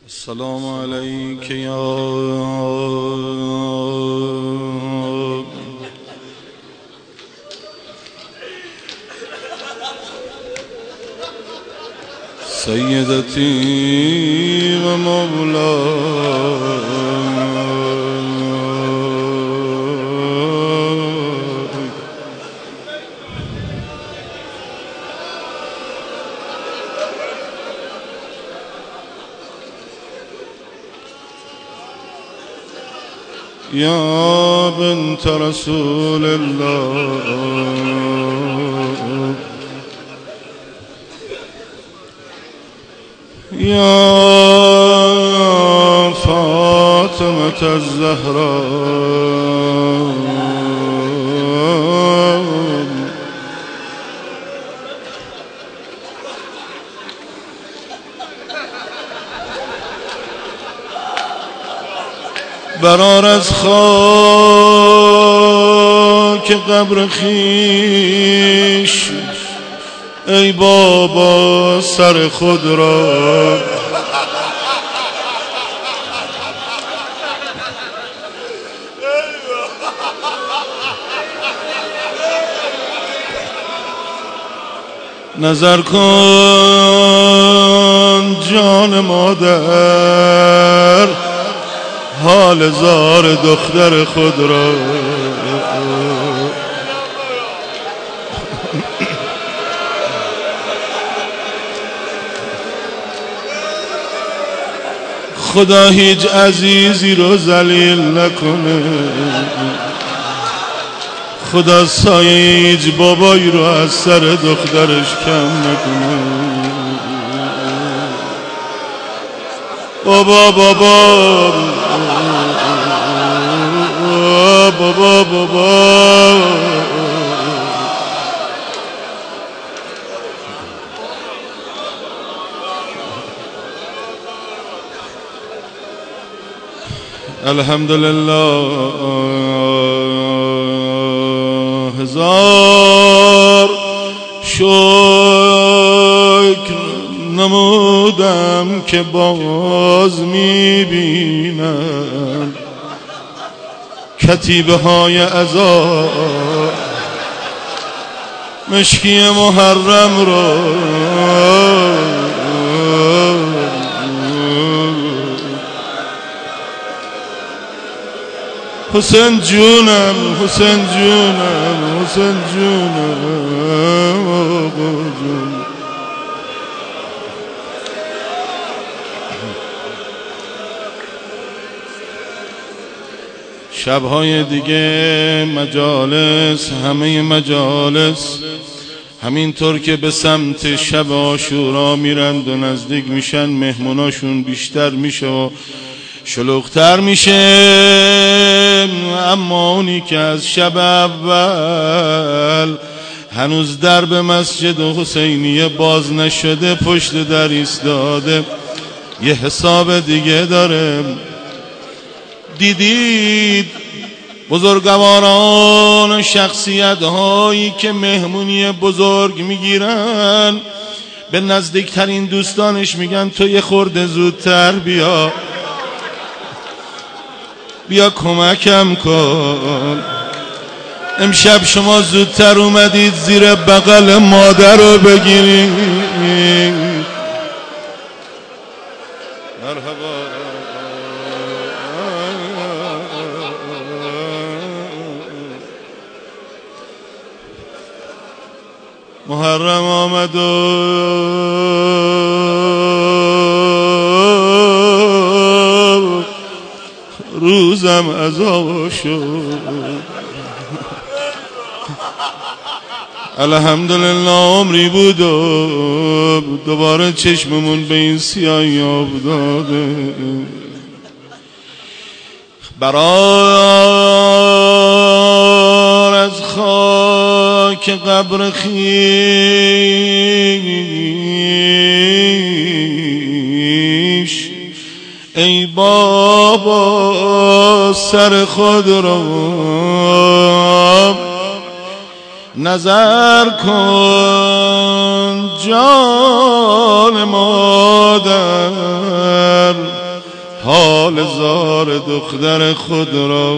السلام عليك يا سيدتي ومولاي. يا بنت رسول الله، يا فاطمة الزهراء، برار از خاک قبر خویش ای بابا سر خود را. نظر کن جان مادر حال زار دختر خود را. خدا هیچ عزیزی رو ذلیل نکنه، خدا سایه هیچ بابایی رو از سر دخترش کم نکنه. بابا بابا بابا بابا الحمدلله. هزار شکر نمودم که باز میبینم کتیبه های عذاب مشکی محرم رو. حسین جونم حسین جونم حسین جونم آقا جون. شبهای دیگه مجالس، همه مجالس همینطور که به سمت شب عاشورا میرند و نزدیک میشن مهموناشون بیشتر میشه و شلوغ‌تر میشه، اما اونی که از شب اول هنوز درب مسجد حسینیه باز نشده پشت در ایستاده یه حساب دیگه داره. دیدید بزرگواران و شخصیت هایی که مهمونی بزرگ میگیرن به نزدیکترین دوستانش میگن تو یه خورده زودتر بیا کمکم کن. امشب شما زودتر اومدید زیر بغل مادر رو بگیرید. مرحبا. محرم آمد و روزم عزا شد. الحمدلله عمری بود و دوباره چشممون به این سیاهی افتاده. برار از خاک قبر خویش ای بابا سر خود را. نظر کن جان مادر حال زار دختر خود را.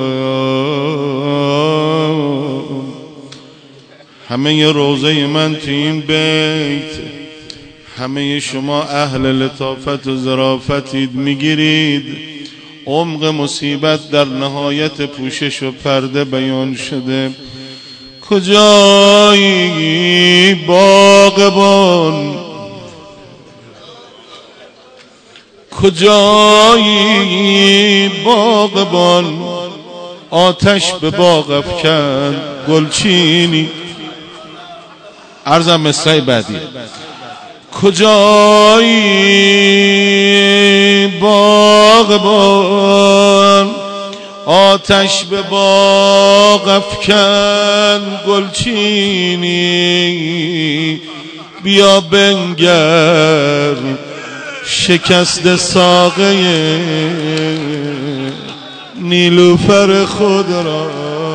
همه روضه من تو این بیت، همه شما اهل لطافت و ظرافتید، میگیرید عمق مصیبت در نهایت پوشش و پرده بیان شده. کجایی باغبان، کجایی باغبان، آتش به باغ افکن گلچینی. عرضم مصرع بعدی. کجایی باغبان، آتش به باغ افکن گلچینی. بیا بنگر شکست ساقه نیلوفر خود را.